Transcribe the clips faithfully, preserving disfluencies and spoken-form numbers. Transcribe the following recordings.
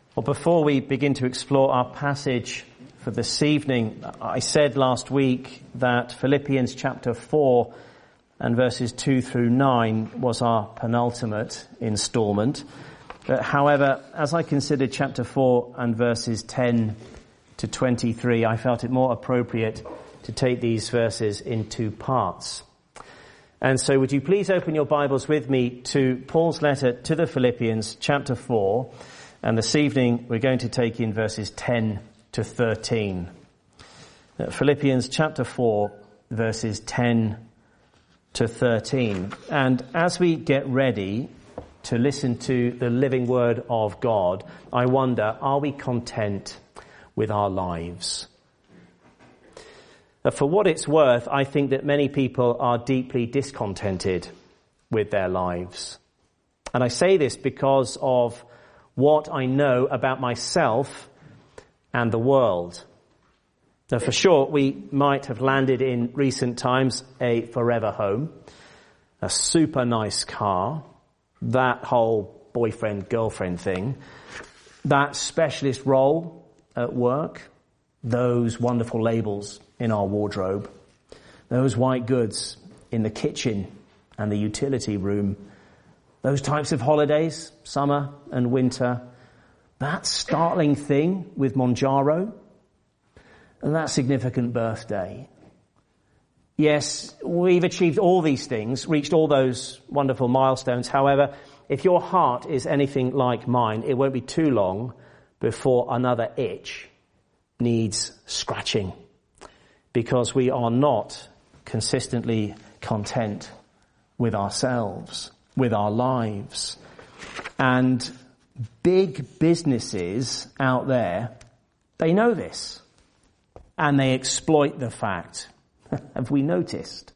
Well, before we begin to explore our passage for this evening, I said last week that Philippians chapter four and verses two through nine was our penultimate instalment. But however, as I considered chapter four and verses ten to twenty-three, I felt it more appropriate to take these verses in two parts. And so would you please open your Bibles with me to Paul's letter to the Philippians chapter four. And this evening, we're going to take in verses ten to thirteen. Philippians chapter four, verses ten to thirteen. And as we get ready to listen to the living word of God, I wonder, are we content with our lives? For what it's worth, I think that many people are deeply discontented with their lives. And I say this because of what I know about myself and the world. Now, for sure, we might have landed in recent times a forever home, a super nice car, that whole boyfriend-girlfriend thing, that specialist role at work, those wonderful labels in our wardrobe, those white goods in the kitchen and the utility room, those types of holidays, summer and winter, that startling thing with Monjaro, and that significant birthday. Yes, we've achieved all these things, reached all those wonderful milestones. However, if your heart is anything like mine, it won't be too long before another itch needs scratching, because we are not consistently content with ourselves, with our lives. And big businesses out there, they know this, and they exploit the fact. Have we noticed?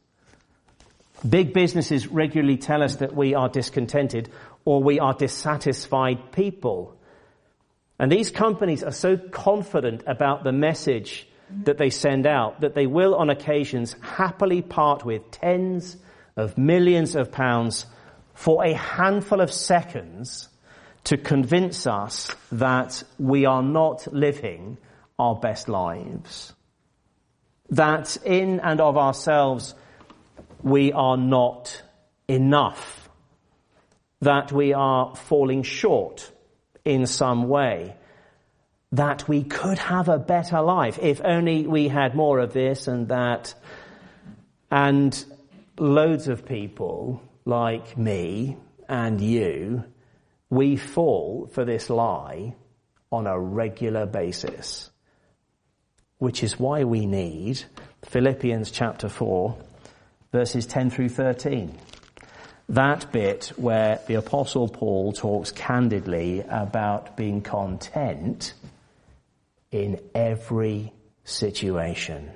Big businesses regularly tell us that we are discontented or we are dissatisfied people. And these companies are so confident about the message that they send out that they will on occasions happily part with tens of millions of pounds for a handful of seconds to convince us that we are not living our best lives. That in and of ourselves we are not enough. That we are falling short in some way. That we could have a better life if only we had more of this and that. And loads of people like me and you, we fall for this lie on a regular basis. Which is why we need Philippians chapter four, verses ten through thirteen. That bit where the Apostle Paul talks candidly about being content in every situation.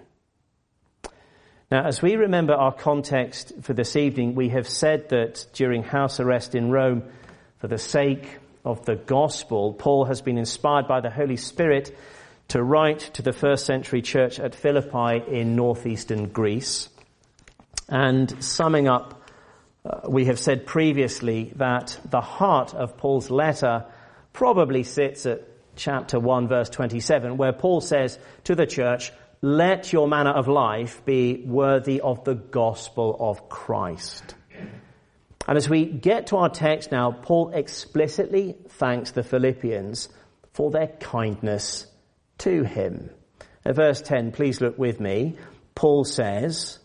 Now, as we remember our context for this evening, we have said that during house arrest in Rome, for the sake of the gospel, Paul has been inspired by the Holy Spirit to write to the first century church at Philippi in northeastern Greece. And summing up, uh, we have said previously that the heart of Paul's letter probably sits at chapter one, verse twenty-seven, where Paul says to the church, "Let your manner of life be worthy of the gospel of Christ." And as we get to our text now, Paul explicitly thanks the Philippians for their kindness to him. At verse ten, please look with me. Paul says,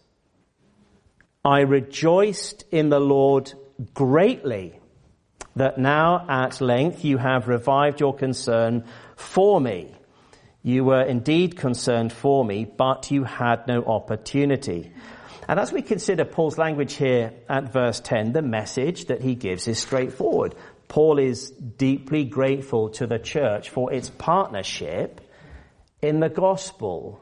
"I rejoiced in the Lord greatly that now at length you have revived your concern for me. You were indeed concerned for me, but you had no opportunity." And as we consider Paul's language here at verse ten, the message that he gives is straightforward. Paul is deeply grateful to the church for its partnership in the gospel.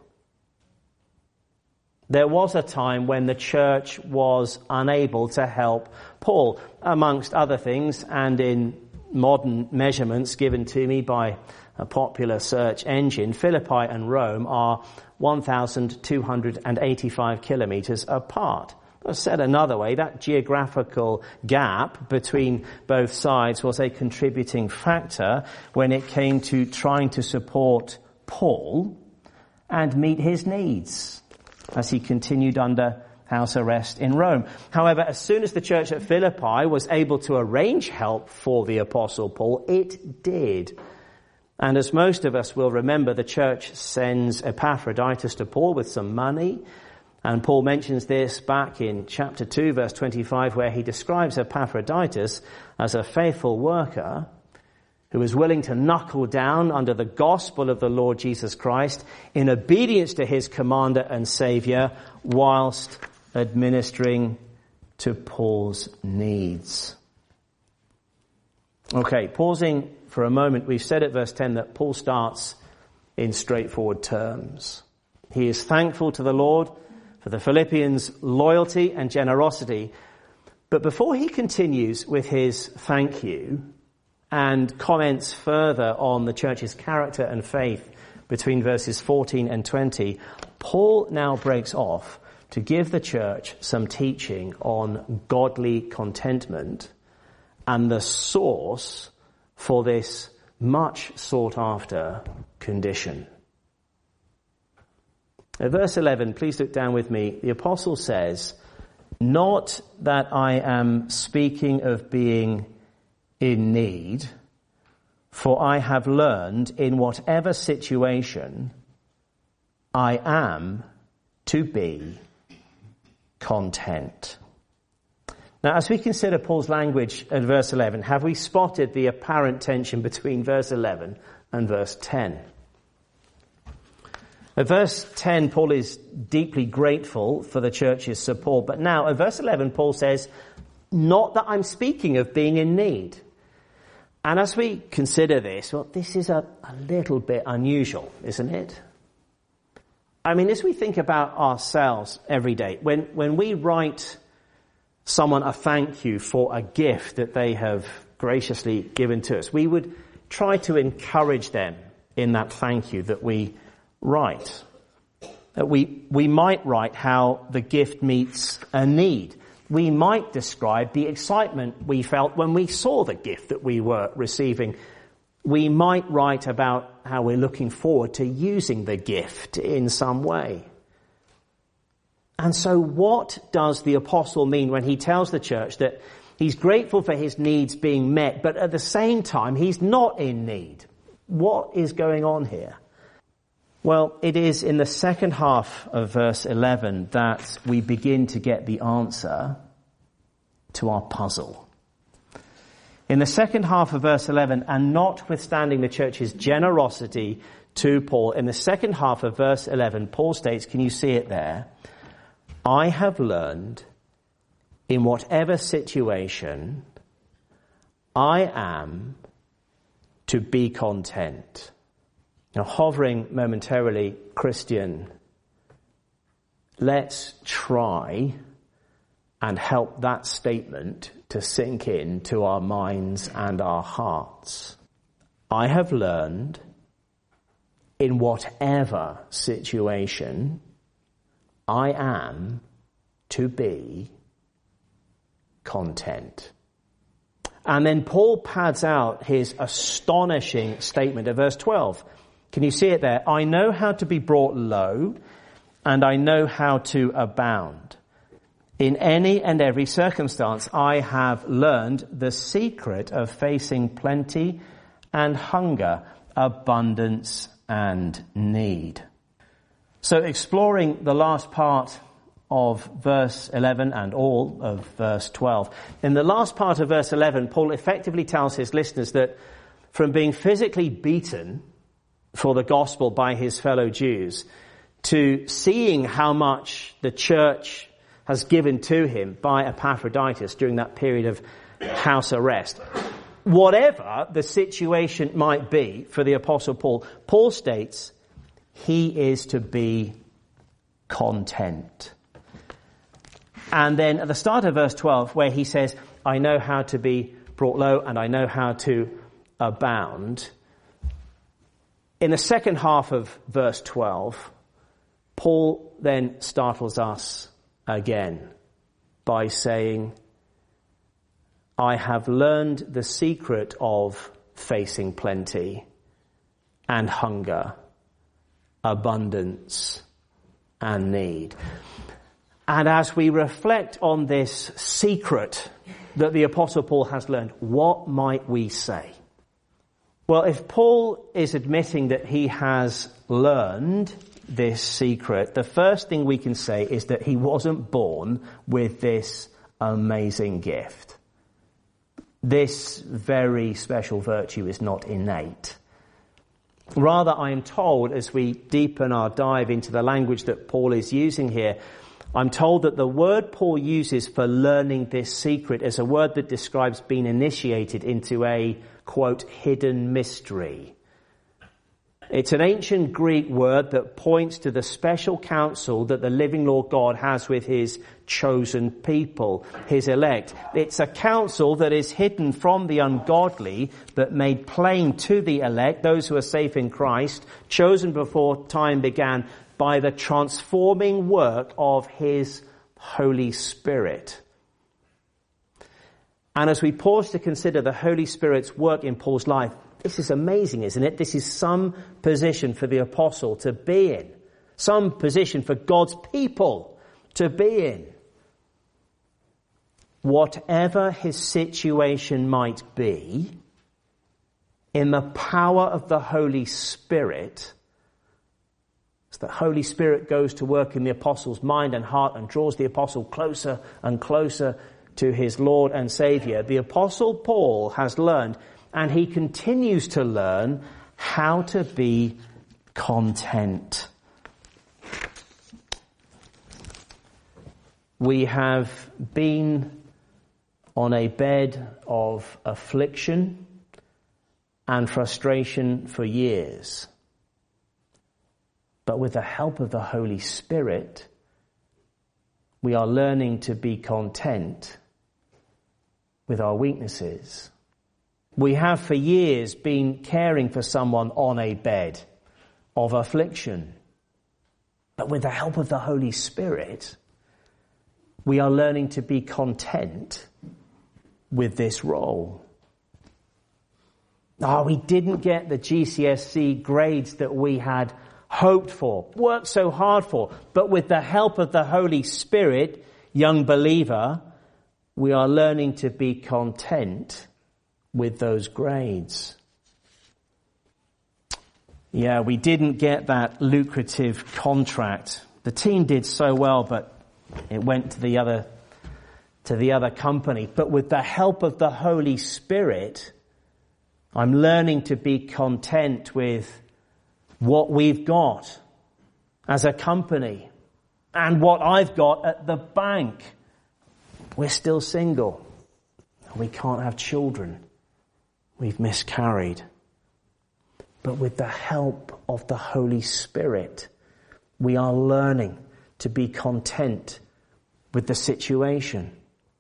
There was a time when the church was unable to help Paul, amongst other things, and in modern measurements given to me by a popular search engine, Philippi and Rome are one thousand two hundred eighty-five kilometers apart. Said another way, that geographical gap between both sides was a contributing factor when it came to trying to support Paul and meet his needs as he continued under house arrest in Rome. However, as soon as the church at Philippi was able to arrange help for the Apostle Paul, it did. And as most of us will remember, the church sends Epaphroditus to Paul with some money. And Paul mentions this back in chapter two, verse twenty-five, where he describes Epaphroditus as a faithful worker who is willing to knuckle down under the gospel of the Lord Jesus Christ in obedience to his commander and savior whilst administering to Paul's needs. Okay, pausing for a moment, we've said at verse ten that Paul starts in straightforward terms. He is thankful to the Lord for the Philippians' loyalty and generosity. But before he continues with his thank you and comments further on the church's character and faith between verses fourteen and twenty, Paul now breaks off to give the church some teaching on godly contentment and the source for this much sought after condition. At verse eleven, please look down with me. The apostle says, "Not that I am speaking of being in need, for I have learned in whatever situation I am to be content." Now, as we consider Paul's language at verse eleven, have we spotted the apparent tension between verse eleven and verse ten? At verse ten, Paul is deeply grateful for the church's support. But now, at verse eleven, Paul says, "Not that I'm speaking of being in need." And as we consider this, well, this is a, a little bit unusual, isn't it? I mean, as we think about ourselves every day, when, when we write someone a thank you for a gift that they have graciously given to us, we would try to encourage them in that thank you that we write. We, we might write how the gift meets a need. We might describe the excitement we felt when we saw the gift that we were receiving. We might write about how we're looking forward to using the gift in some way. And so what does the apostle mean when he tells the church that he's grateful for his needs being met, but at the same time he's not in need? What is going on here? Well, it is in the second half of verse eleven that we begin to get the answer to our puzzle. In the second half of verse eleven, and notwithstanding the church's generosity to Paul, in the second half of verse eleven, Paul states, can you see it there? "I have learned in whatever situation I am to be content." Now, hovering momentarily, Christian, let's try and help that statement to sink in to our minds and our hearts. I have learned in whatever situation I am to be content. And then Paul pads out his astonishing statement at verse twelve. Can you see it there? "I know how to be brought low, and I know how to abound. In any and every circumstance, I have learned the secret of facing plenty and hunger, abundance and need." So exploring the last part of verse eleven and all of verse twelve. In the last part of verse eleven, Paul effectively tells his listeners that from being physically beaten for the gospel by his fellow Jews to seeing how much the church has given to him by Epaphroditus during that period of house arrest, whatever the situation might be for the Apostle Paul, Paul states he is to be content. And then at the start of verse twelve, where he says, "I know how to be brought low and I know how to abound," in the second half of verse twelve, Paul then startles us again. by saying, I have learned the secret of facing plenty and hunger, abundance and need. And as we reflect on this secret that the Apostle Paul has learned, what might we say? Well, if Paul is admitting that he has learned this secret, the first thing we can say is that he wasn't born with this amazing gift. This very special virtue is not innate. Rather, I am told, as we deepen our dive into the language that Paul is using here, I'm told that the word Paul uses for learning this secret is a word that describes being initiated into a, quote, hidden mystery. It's an ancient Greek word that points to the special counsel that the living Lord God has with his chosen people, his elect. It's a counsel that is hidden from the ungodly, but made plain to the elect, those who are safe in Christ, chosen before time began, by the transforming work of his Holy Spirit. And as we pause to consider the Holy Spirit's work in Paul's life, this is amazing, isn't it? This is some position for the apostle to be in. Some position for God's people to be in. Whatever his situation might be, in the power of the Holy Spirit, as the Holy Spirit goes to work in the apostle's mind and heart and draws the apostle closer and closer to his Lord and Saviour, the apostle Paul has learned, and he continues to learn, how to be content. We have been on a bed of affliction and frustration for years. But with the help of the Holy Spirit, we are learning to be content with our weaknesses. We have for years been caring for someone on a bed of affliction. But with the help of the Holy Spirit, we are learning to be content with this role. Oh, we didn't get the G C S E grades that we had hoped for, worked so hard for. But with the help of the Holy Spirit, young believer, we are learning to be content with those grades. Yeah, we didn't get that lucrative contract. The team did so well, but it went to the other, to the other company. But with the help of the Holy Spirit, I'm learning to be content with what we've got as a company and what I've got at the bank. We're still single. We can't have children. We've miscarried. But with the help of the Holy Spirit, we are learning to be content with the situation.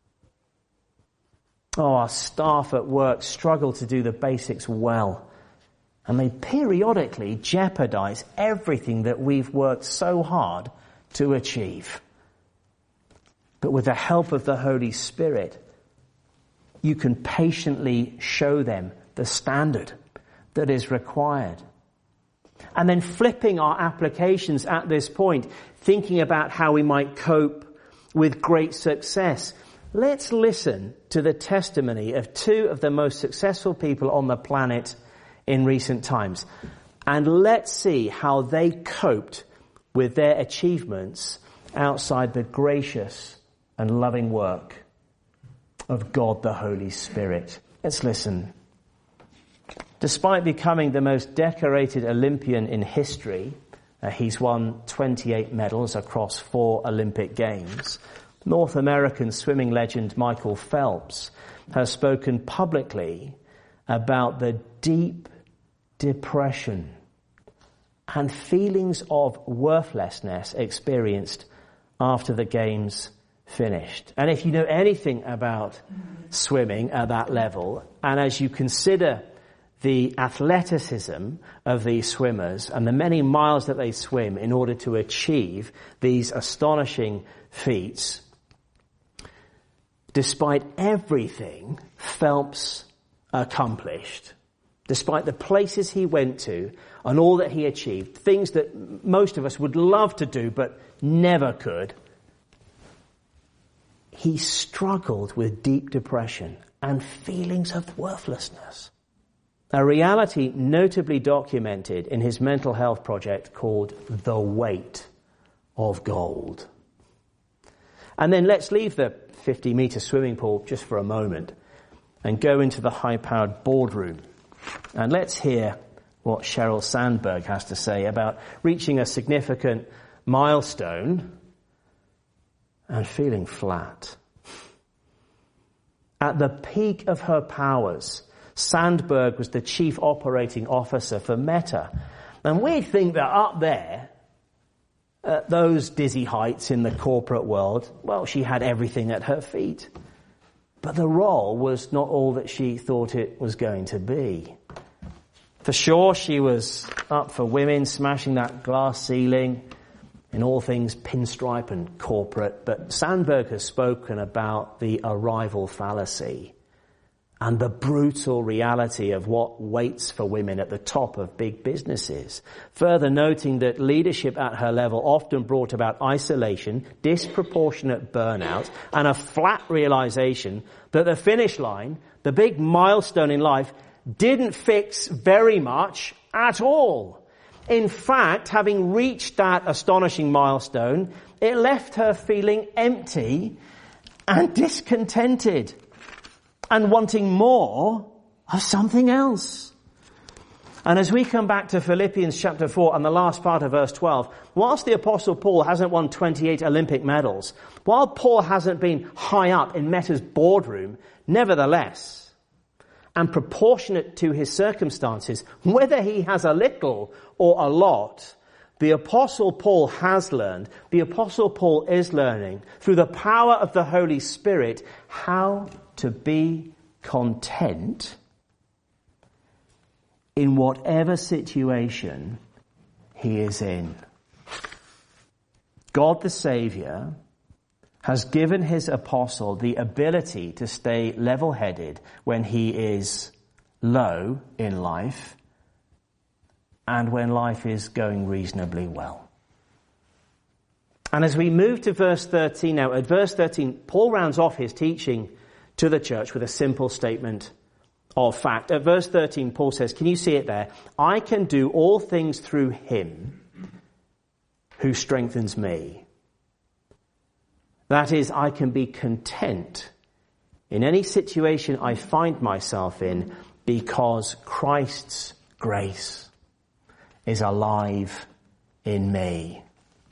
Oh, our staff at work struggle to do the basics well. And they periodically jeopardize everything that we've worked so hard to achieve. But with the help of the Holy Spirit, you can patiently show them the standard that is required. And then flipping our applications at this point, thinking about how we might cope with great success. Let's listen to the testimony of two of the most successful people on the planet in recent times. And let's see how they coped with their achievements outside the gracious and loving work of God the Holy Spirit. Let's listen. Despite becoming the most decorated Olympian in history, uh, he's won twenty-eight medals across four Olympic Games, North American swimming legend Michael Phelps has spoken publicly about the deep depression and feelings of worthlessness experienced after the Games finished. And if you know anything about swimming at that level, and as you consider the athleticism of these swimmers and the many miles that they swim in order to achieve these astonishing feats, despite everything Phelps accomplished, despite the places he went to and all that he achieved, things that most of us would love to do but never could, he struggled with deep depression and feelings of worthlessness. A reality notably documented in his mental health project called The Weight of Gold. And then let's leave the fifty metre swimming pool just for a moment and go into the high-powered boardroom. And let's hear what Sheryl Sandberg has to say about reaching a significant milestone and feeling flat. At the peak of her powers, Sandberg was the chief operating officer for Meta. And we think that up there, at those dizzy heights in the corporate world, well, she had everything at her feet. But the role was not all that she thought it was going to be. For sure, she was up for women, smashing that glass ceiling in all things pinstripe and corporate. But Sandberg has spoken about the arrival fallacy and the brutal reality of what waits for women at the top of big businesses. Further noting that leadership at her level often brought about isolation, disproportionate burnout, and a flat realization that the finish line, the big milestone in life, didn't fix very much at all. In fact, having reached that astonishing milestone, it left her feeling empty and discontented and wanting more of something else. And as we come back to Philippians chapter four and the last part of verse twelve, whilst the Apostle Paul hasn't won twenty-eight Olympic medals, while Paul hasn't been high up in Meta's boardroom, nevertheless, and proportionate to his circumstances, whether he has a little or a lot, the Apostle Paul has learned, the Apostle Paul is learning, through the power of the Holy Spirit, how to be content in whatever situation he is in. God the Saviour has given his apostle the ability to stay level-headed when he is low in life and when life is going reasonably well. And as we move to verse thirteen now, at verse thirteen, Paul rounds off his teaching to the church with a simple statement of fact. At verse thirteen, Paul says, can you see it there? I can do all things through him who strengthens me. That is, I can be content in any situation I find myself in because Christ's grace is alive in me.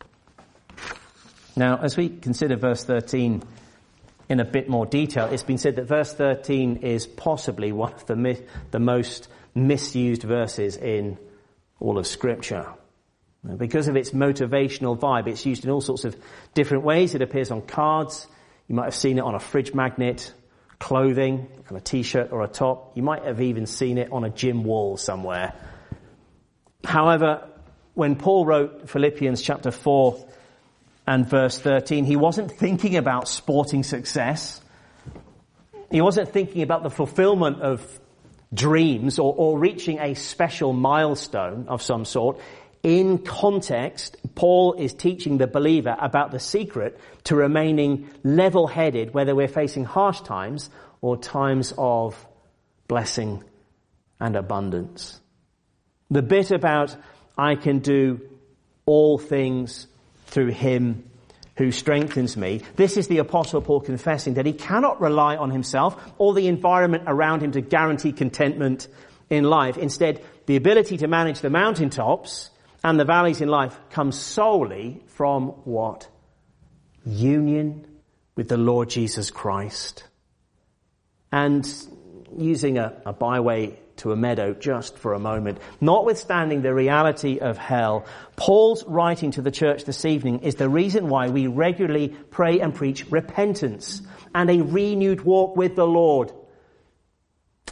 Now, as we consider verse thirteen in a bit more detail, it's been said that verse thirteen is possibly one of the, mi- the most misused verses in all of Scripture. Because of its motivational vibe, it's used in all sorts of different ways. It appears on cards. You might have seen it on a fridge magnet, clothing, on a t-shirt or a top. You might have even seen it on a gym wall somewhere. However, when Paul wrote Philippians chapter four and verse thirteen, he wasn't thinking about sporting success. He wasn't thinking about the fulfillment of dreams or, or reaching a special milestone of some sort. In context, Paul is teaching the believer about the secret to remaining level-headed, whether we're facing harsh times or times of blessing and abundance. The bit about I can do all things through him who strengthens me, this is the Apostle Paul confessing that he cannot rely on himself or the environment around him to guarantee contentment in life. Instead, the ability to manage the mountaintops and the valleys in life comes solely from what? Union with the Lord Jesus Christ. And using a, a byway to a meadow just for a moment, notwithstanding the reality of hell, Paul's writing to the church this evening is the reason why we regularly pray and preach repentance and a renewed walk with the Lord.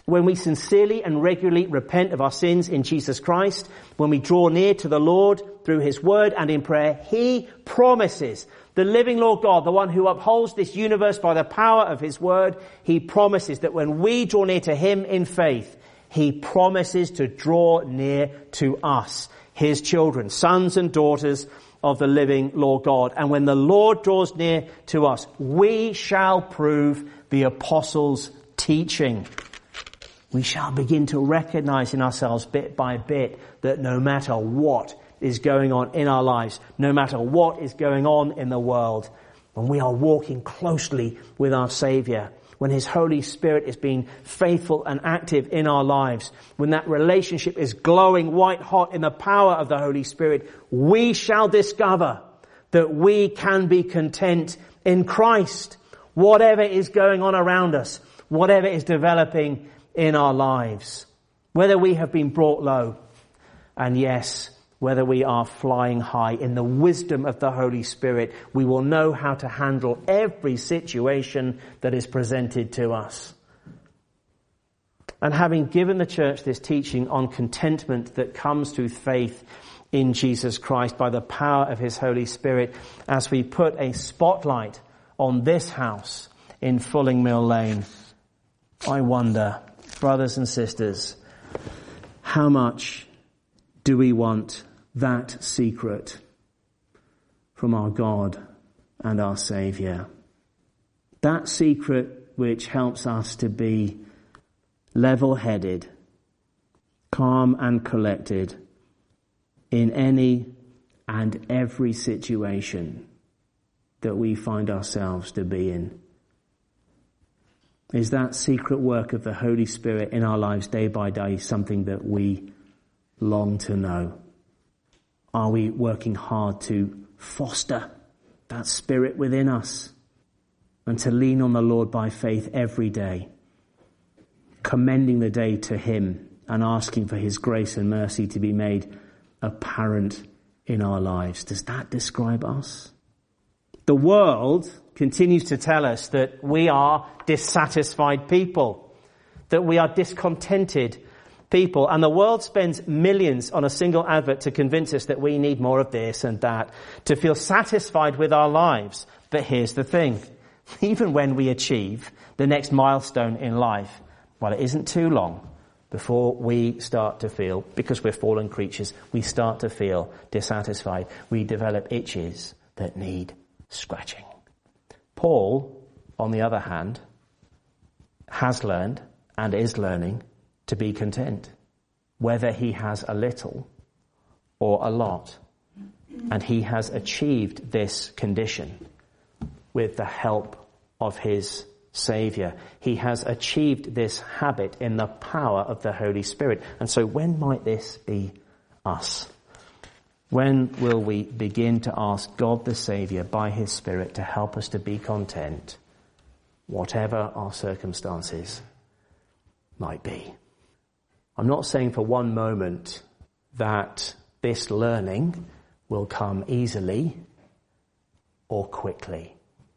When we sincerely and regularly repent of our sins in Jesus Christ, when we draw near to the Lord through his word and in prayer, he promises, the living Lord God, the one who upholds this universe by the power of his word, he promises that when we draw near to him in faith, he promises to draw near to us, his children, sons and daughters of the living Lord God. And when the Lord draws near to us, we shall prove the apostles' teaching. We shall begin to recognize in ourselves bit by bit that no matter what is going on in our lives, no matter what is going on in the world, when we are walking closely with our Savior, when his Holy Spirit is being faithful and active in our lives, when that relationship is glowing white hot in the power of the Holy Spirit, we shall discover that we can be content in Christ, whatever is going on around us, whatever is developing in our lives, whether we have been brought low, and yes, whether we are flying high. In the wisdom of the Holy Spirit, we will know how to handle every situation that is presented to us. And having given the church this teaching on contentment that comes through faith in Jesus Christ by the power of his Holy Spirit, as we put a spotlight on this house in Fulling Mill Lane, I wonder, brothers and sisters, how much do we want that secret from our God and our Saviour? That secret which helps us to be level-headed, calm and collected in any and every situation that we find ourselves to be in. Is that secret work of the Holy Spirit in our lives day by day something that we long to know? Are we working hard to foster that spirit within us and to lean on the Lord by faith every day, commending the day to him and asking for his grace and mercy to be made apparent in our lives? Does that describe us? The world continues to tell us that we are dissatisfied people, that we are discontented people, and the world spends millions on a single advert to convince us that we need more of this and that, to feel satisfied with our lives. But here's the thing, even when we achieve the next milestone in life, well, it isn't too long before we start to feel, because we're fallen creatures, we start to feel dissatisfied. We develop itches that need scratching. Paul, on the other hand, has learned and is learning to be content, whether he has a little or a lot. And he has achieved this condition with the help of his Saviour. He has achieved this habit in the power of the Holy Spirit. And so when might this be us? When will we begin to ask God the Saviour by his Spirit to help us to be content, whatever our circumstances might be? I'm not saying for one moment that this learning will come easily or quickly.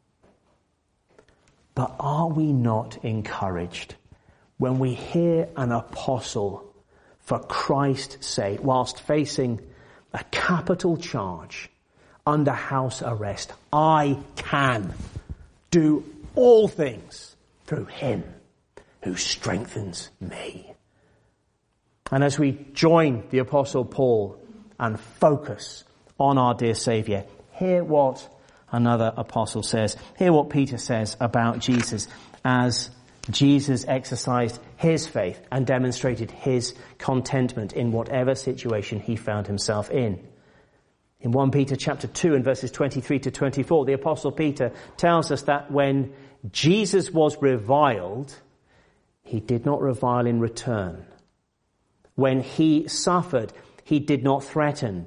But are we not encouraged when we hear an apostle, for Christ's sake, whilst facing a capital charge under house arrest, I can do all things through him who strengthens me? And as we join the Apostle Paul and focus on our dear Saviour, hear what another apostle says. Hear what Peter says about Jesus as Jesus exercised his faith and demonstrated his contentment in whatever situation he found himself in. In First Peter chapter two and verses twenty-three to twenty-four, the Apostle Peter tells us that when Jesus was reviled, he did not revile in return. When he suffered, he did not threaten,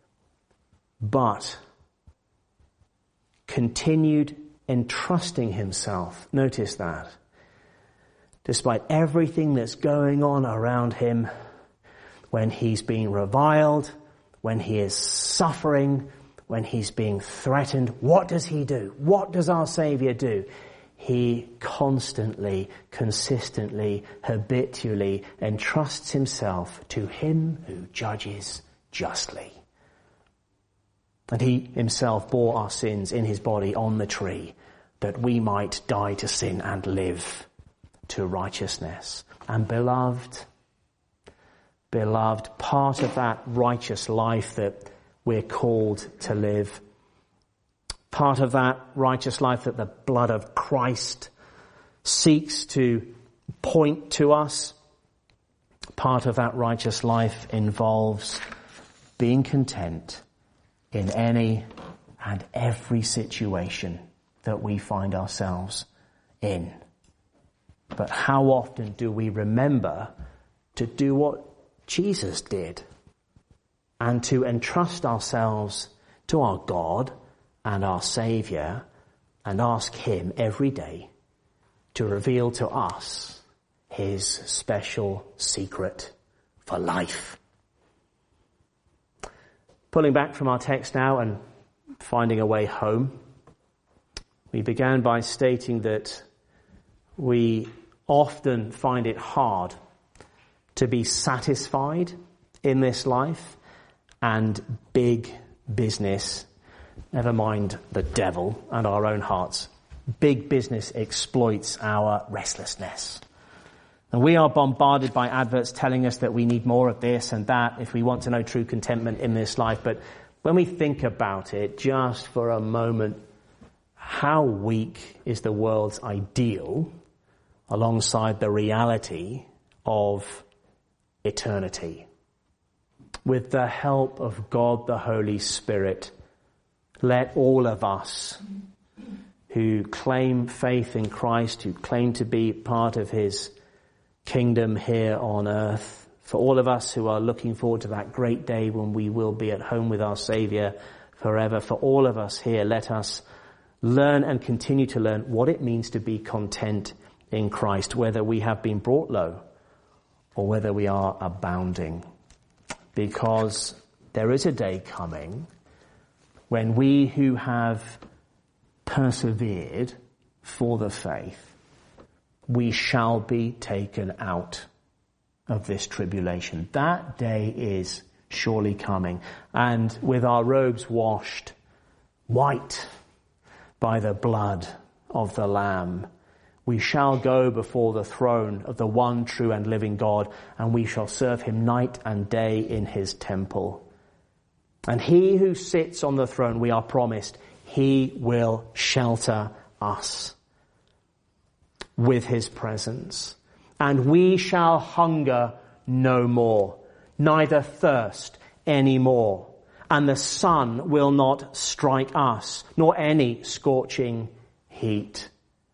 but continued entrusting himself. Notice that. Despite everything that's going on around him, when he's being reviled, when he is suffering, when he's being threatened, what does he do? What does our Saviour do? he constantly, consistently, habitually entrusts himself to him who judges justly. And he himself bore our sins in his body on the tree, that we might die to sin and live to righteousness. And beloved, beloved, part of that righteous life that we're called to live, part of that righteous life that the blood of Christ seeks to point to us, part of that righteous life involves being content in any and every situation that we find ourselves in. But how often do we remember to do what Jesus did and to entrust ourselves to our God and our Saviour and ask him every day to reveal to us his special secret for life? Pulling back from our text now and finding a way home, we began by stating that we often find it hard to be satisfied in this life, and big business, never mind the devil and our own hearts, big business exploits our restlessness. And we are bombarded by adverts telling us that we need more of this and that if we want to know true contentment in this life. But when we think about it just for a moment, how weak is the world's ideal alongside the reality of eternity? With the help of God the Holy Spirit, let all of us who claim faith in Christ, who claim to be part of his kingdom here on earth, for all of us who are looking forward to that great day when we will be at home with our Saviour forever, for all of us here, let us learn and continue to learn what it means to be content in Christ, whether we have been brought low or whether we are abounding. Because there is a day coming when we who have persevered for the faith, we shall be taken out of this tribulation. That day is surely coming. And with our robes washed white by the blood of the Lamb, we shall go before the throne of the one true and living God, and we shall serve him night and day in his temple. And he who sits on the throne, we are promised, he will shelter us with his presence. And we shall hunger no more, neither thirst any more. And the sun will not strike us, nor any scorching heat.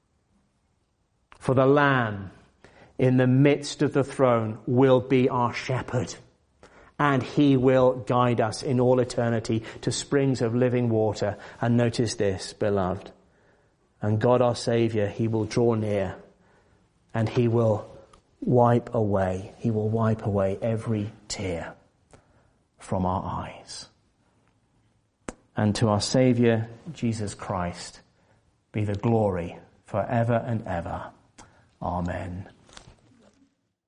For the Lamb in the midst of the throne will be our shepherd, and he will guide us in all eternity to springs of living water. And notice this, beloved. And God our Saviour, he will draw near, and he will wipe away, he will wipe away every tear from our eyes. And to our Saviour, Jesus Christ, be the glory forever and ever. Amen.